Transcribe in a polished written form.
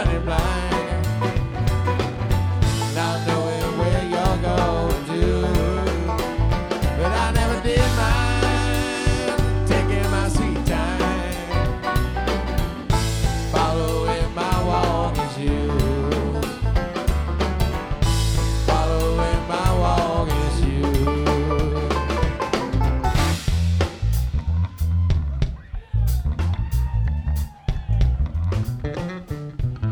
running blind, not knowing where you're going to. But I never did my